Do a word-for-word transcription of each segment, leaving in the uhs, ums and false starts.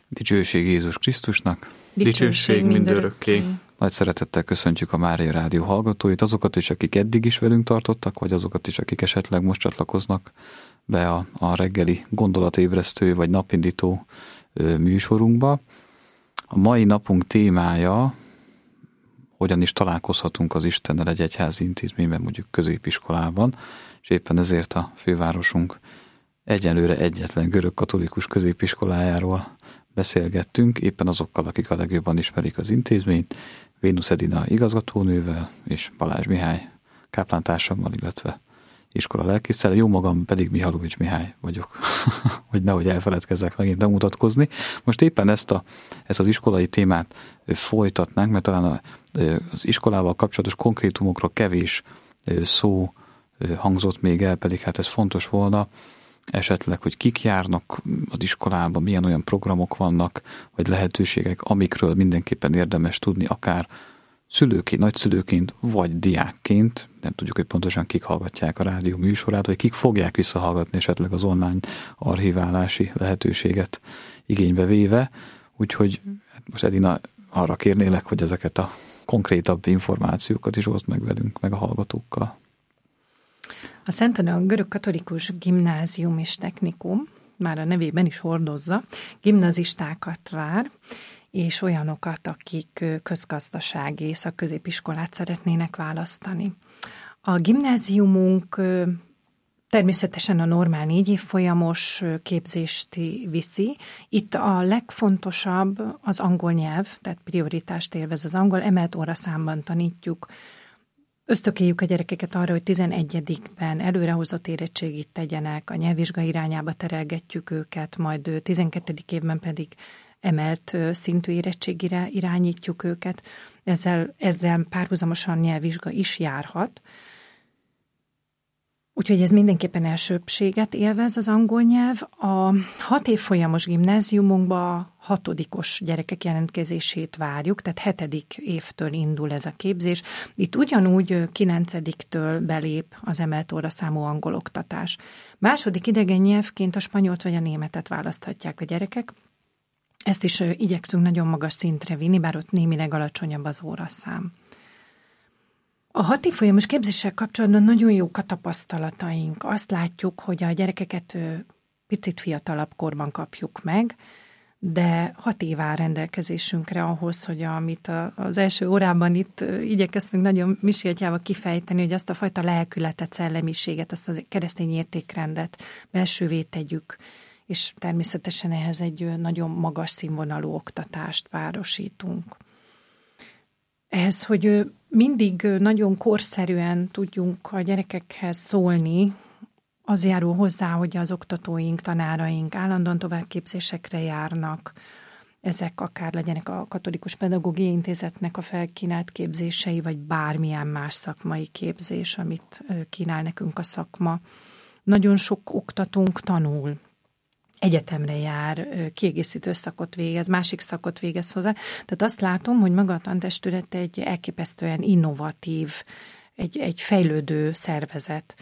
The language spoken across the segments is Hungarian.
Dicsőség Jézus Krisztusnak. Dicsőség mindörökké. Nagy szeretettel köszöntjük a Mária Rádió hallgatóit, azokat is, akik eddig is velünk tartottak, vagy azokat is, akik esetleg most csatlakoznak be a, a reggeli gondolatébresztő vagy napindító ö, műsorunkba. A mai napunk témája, hogyan is találkozhatunk az Istennel egy egyházi intézményben, mondjuk középiskolában, és éppen ezért a fővárosunk egyelőre egyetlen görög-katolikus középiskolájáról beszélgettünk, éppen azokkal, akik a legjobban ismerik az intézményt, Vénusz Edina igazgatónővel és Balázs Mihály káplántársammal, illetve iskola lelkésszel, jó magam pedig Mihálovics Mihály vagyok, hogy nehogy elfeledkezzek megint bemutatkozni. Most éppen ezt, a, ezt az iskolai témát folytatnánk, mert talán az iskolával kapcsolatos konkrétumokról kevés szó hangzott még el, pedig hát ez fontos volna, esetleg, hogy kik járnak az iskolában, milyen olyan programok vannak, vagy lehetőségek, amikről mindenképpen érdemes tudni, akár szülőként, nagyszülőként, vagy diákként, nem tudjuk, hogy pontosan kik hallgatják a rádió műsorát, vagy kik fogják visszahallgatni esetleg az online archiválási lehetőséget igénybe véve. Úgyhogy most Edina, arra kérnélek, hogy ezeket a konkrétabb információkat is oszd meg velünk, meg a hallgatókkal. A Szent Anna Görög-Katolikus Gimnázium és Technikum, már a nevében is hordozza, gimnazistákat vár, és olyanokat, akik közgazdasági szakközépiskolát szeretnének választani. A gimnáziumunk természetesen a normál négy évfolyamos képzést viszi. Itt a legfontosabb az angol nyelv, tehát prioritást élvez az angol, emelt óraszámban tanítjuk. Ösztökéljük a gyerekeket arra, hogy tizenegyedikben előrehozott érettségit tegyenek, a nyelvvizsga irányába terelgetjük őket, majd tizenkettedik évben pedig emelt szintű érettségire irányítjuk őket. Ezzel, ezzel párhuzamosan nyelvvizsga is járhat. Úgyhogy ez mindenképpen elsőbbséget élvez az angol nyelv. A hat évfolyamos gimnáziumunkban a hatodikos gyerekek jelentkezését várjuk, tehát hetedik évtől indul ez a képzés. Itt ugyanúgy kilencediktől belép az emelt óraszámú angol oktatás. Második idegen nyelvként a spanyolt vagy a németet választhatják a gyerekek. Ezt is igyekszünk nagyon magas szintre vinni, bár ott némileg alacsonyabb az óraszám. A hat évfolyamos képzéssel kapcsolatban nagyon jók a tapasztalataink. Azt látjuk, hogy a gyerekeket picit fiatalabb korban kapjuk meg, de hat év áll rendelkezésünkre ahhoz, hogy amit az első órában itt igyekeztünk nagyon Misi atyával kifejteni, hogy azt a fajta lelkületet, szellemiséget, azt a keresztény értékrendet belsővé tegyük, és természetesen ehhez egy nagyon magas színvonalú oktatást párosítunk. Ehhez, hogy mindig nagyon korszerűen tudjunk a gyerekekhez szólni, az járul hozzá, hogy az oktatóink, tanáraink állandóan továbbképzésekre járnak. Ezek akár legyenek a Katolikus Pedagógiai Intézetnek a felkínált képzései, vagy bármilyen más szakmai képzés, amit kínál nekünk a szakma. Nagyon sok oktatónk tanul. Egyetemre jár, kiegészítő szakot végez, másik szakot végez hozzá. Tehát azt látom, hogy maga a tantestület egy elképesztően innovatív, egy, egy fejlődő szervezet.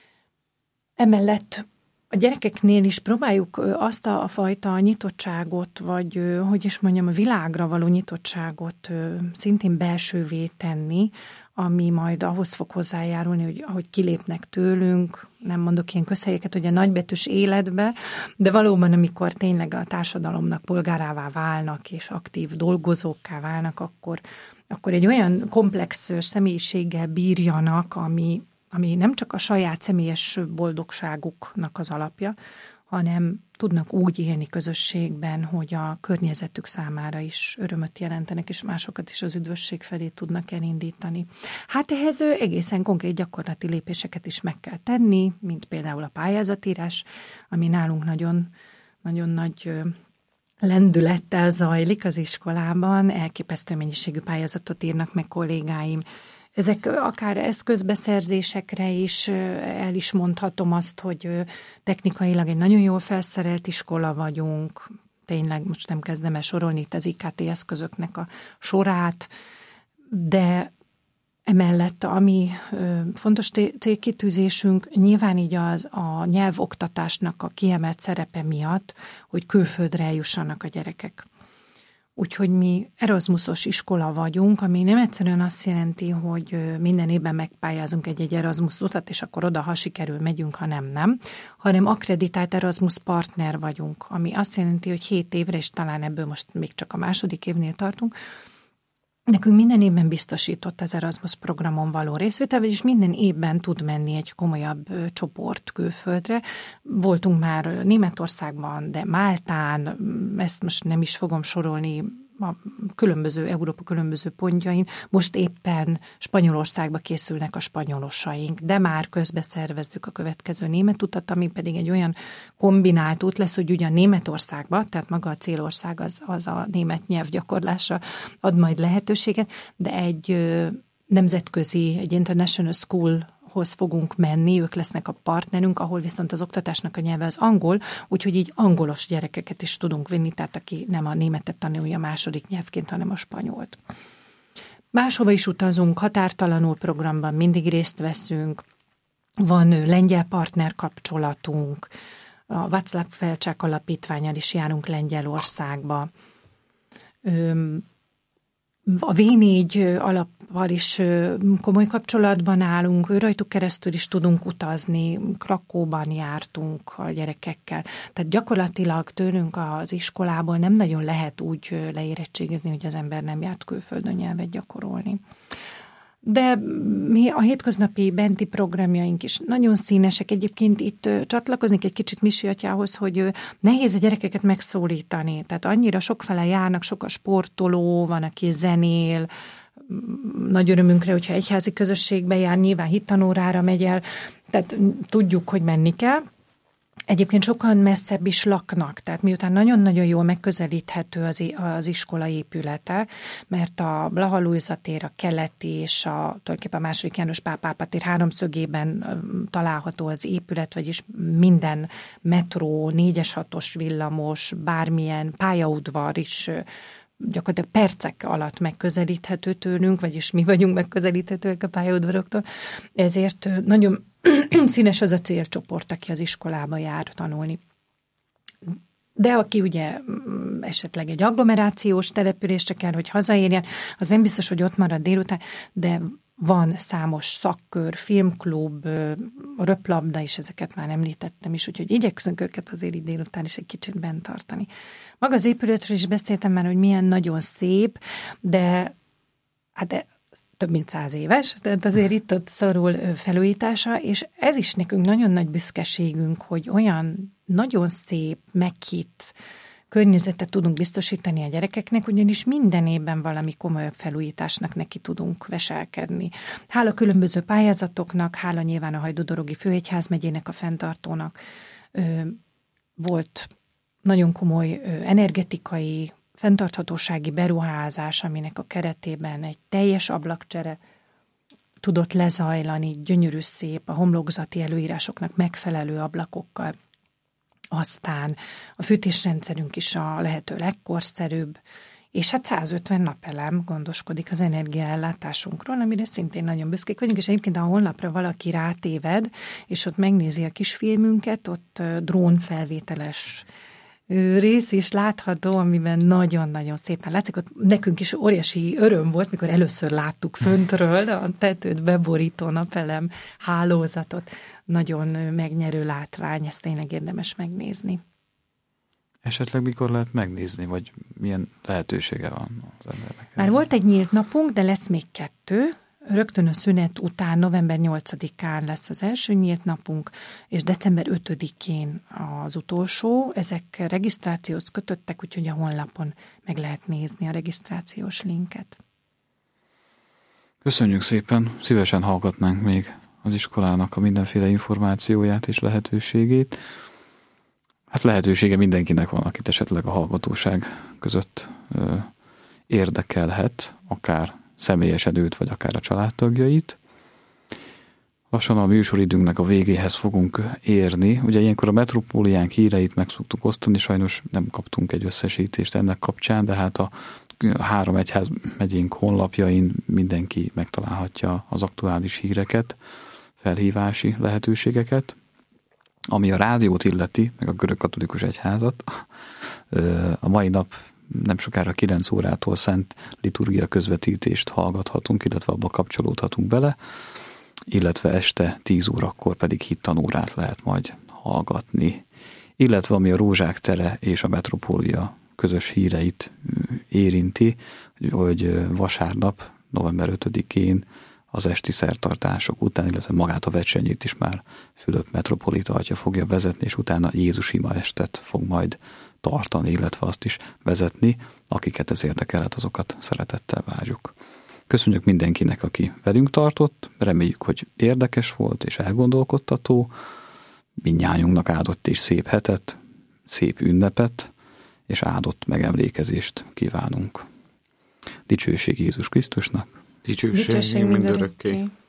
Emellett a gyerekeknél is próbáljuk azt a fajta nyitottságot, vagy hogy is mondjam, a világra való nyitottságot szintén belsővé tenni, ami majd ahhoz fog hozzájárulni, hogy ahogy kilépnek tőlünk, nem mondok ilyen közhelyeket, hogy a nagybetűs életbe, de valóban, amikor tényleg a társadalomnak polgárává válnak, és aktív dolgozókká válnak, akkor, akkor egy olyan komplex személyiséggel bírjanak, ami, ami nem csak a saját személyes boldogságuknak az alapja, hanem tudnak úgy élni közösségben, hogy a környezetük számára is örömöt jelentenek, és másokat is az üdvösség felé tudnak elindítani. Hát ehhez egészen konkrét gyakorlati lépéseket is meg kell tenni, mint például a pályázatírás, ami nálunk nagyon, nagyon nagy lendülettel zajlik az iskolában, elképesztő mennyiségű pályázatot írnak meg kollégáim. Ezek akár eszközbeszerzésekre is el is mondhatom azt, hogy technikailag egy nagyon jól felszerelt iskola vagyunk. Tényleg most nem kezdem el sorolni itt az i ká té eszközöknek a sorát, de Emellett, ami fontos célkitűzésünk, nyilván így az, a nyelvoktatásnak a kiemelt szerepe miatt, hogy külföldre eljussanak a gyerekek. Úgyhogy mi Erasmusos iskola vagyunk, ami nem egyszerűen azt jelenti, hogy minden évben megpályázunk egy-egy Erasmus utat, és akkor oda, ha sikerül, megyünk, ha nem, nem, hanem akkreditált Erasmus partner vagyunk, ami azt jelenti, hogy hét évre, és talán ebből most még csak a második évnél tartunk, nekünk minden évben biztosított az Erasmus programon való részvétel, vagyis minden évben tud menni egy komolyabb csoport külföldre. Voltunk már Németországban, de Máltán, ezt most nem is fogom sorolni, a különböző, Európa különböző pontjain. Most éppen Spanyolországba készülnek a spanyolosaink, de már közbeszervezzük a következő német utat, ami pedig egy olyan kombinált út lesz, hogy ugyan Németországba, tehát maga a célország az, az a német nyelv gyakorlásra ad majd lehetőséget, de egy nemzetközi, egy international school hoz fogunk menni, ők lesznek a partnerünk, ahol viszont az oktatásnak a nyelve az angol, úgyhogy így angolos gyerekeket is tudunk vinni, tehát aki nem a németet tanulja második nyelvként, hanem a spanyolt. Máshova is utazunk, határtalanul programban mindig részt veszünk, van lengyel partner kapcsolatunk, a Václav Felcsák alapítvánnyal is járunk Lengyelországba. A vé négy alappal is komoly kapcsolatban állunk, ő rajtuk keresztül is tudunk utazni, Krakóban jártunk a gyerekekkel. Tehát gyakorlatilag tőlünk az iskolából nem nagyon lehet úgy leérettségizni, hogy az ember nem járt külföldön nyelvet gyakorolni. De mi a hétköznapi benti programjaink is nagyon színesek. Egyébként itt csatlakoznék egy kicsit Misi atyához, hogy nehéz a gyerekeket megszólítani. Tehát annyira sokfele járnak, sok a sportoló, van, aki zenél, nagy örömünkre, hogyha egyházi közösségbe jár, nyilván hittanórára megy el, tehát tudjuk, hogy menni kell. Egyébként sokan messzebb is laknak, tehát miután nagyon-nagyon jól megközelíthető az, az iskola épülete, mert a Blaha Lujza tér, a keleti és a, tulajdonképpen a második János Pál pápa tér háromszögében található az épület, vagyis minden metró, négyes, hatos villamos, bármilyen pályaudvar is gyakorlatilag percek alatt megközelíthető tőlünk, vagyis mi vagyunk megközelíthetőek a pályaudvaroktól, ezért nagyon színes az a célcsoport, aki az iskolába jár tanulni. De aki ugye esetleg egy agglomerációs településre kell, hogy hazaérjen, az nem biztos, hogy ott marad délután, de van számos szakkör, filmklub, röplabda, és ezeket már említettem is, úgyhogy igyekszünk őket azért így délután is egy kicsit bent tartani. Maga az épületről is beszéltem már, hogy milyen nagyon szép, de hát de több mint száz éves, tehát azért itt-ott szorul felújítása, és ez is nekünk nagyon nagy büszkeségünk, hogy olyan nagyon szép, meghitt környezetet tudunk biztosítani a gyerekeknek, ugyanis minden évben valami komolyabb felújításnak neki tudunk veselkedni. Hála különböző pályázatoknak, hála nyilván a Hajdú-Dorogi Főegyházmegyének, a fenntartónak volt nagyon komoly energetikai, fenntarthatósági beruházás, aminek a keretében egy teljes ablakcsere tudott lezajlani, gyönyörű szép, a homlokzati előírásoknak megfelelő ablakokkal. Aztán a fűtésrendszerünk is a lehető legkorszerűbb, és hát százötven napelem gondoskodik az energiaellátásunkról, amire szintén nagyon büszkék vagyunk, és egyébként a honlapra valaki rátéved, és ott megnézi a kis filmünket, ott drónfelvételes rész is látható, amiben nagyon-nagyon szépen látszik. Ott nekünk is óriási öröm volt, mikor először láttuk föntről a tetőt beborító napelem hálózatot. Nagyon megnyerő látvány, ezt tényleg érdemes megnézni. Esetleg mikor lehet megnézni, vagy milyen lehetősége van az embernek? Már volt egy nyílt napunk, de lesz még kettő. Rögtön a szünet után, november nyolcadikán lesz az első nyílt napunk, és december ötödikén az utolsó. Ezek regisztrációhoz kötöttek, úgyhogy a honlapon meg lehet nézni a regisztrációs linket. Köszönjük szépen, szívesen hallgatnánk még az iskolának a mindenféle információját és lehetőségét. Hát lehetősége mindenkinek van, akit esetleg a hallgatóság között ö, érdekelhet, akár személyesen őt, vagy akár a családtagjait. Lassan a műsoridőnknek a végéhez fogunk érni. Ugye ilyenkor a metropóliánk híreit meg szoktuk osztani, sajnos nem kaptunk egy összesítést ennek kapcsán, de hát a három egyház megyénk honlapjain mindenki megtalálhatja az aktuális híreket, felhívási lehetőségeket. Ami a rádiót illeti, meg a görögkatolikus egyházat, a mai nap nem sokára kilenc órától szent liturgia közvetítést hallgathatunk, illetve abba kapcsolódhatunk bele, illetve este tíz órakor pedig hittanórát lehet majd hallgatni. Illetve ami a Rózsák tere és a Metropólia közös híreit érinti, hogy vasárnap, november ötödikén az esti szertartások után, illetve magát a vecsenyét is már Fülöp metropolita atya fogja vezetni, és utána Jézus ima estet fog majd tartani, illetve azt is vezetni. Akiket ez érdekelhet, azokat szeretettel várjuk. Köszönjük mindenkinek, aki velünk tartott, reméljük, hogy érdekes volt és elgondolkodtató. Mindnyájunknak áldott és szép hetet, szép ünnepet, és áldott megemlékezést kívánunk. Dicsőség Jézus Krisztusnak! Dicsőség mindörökké!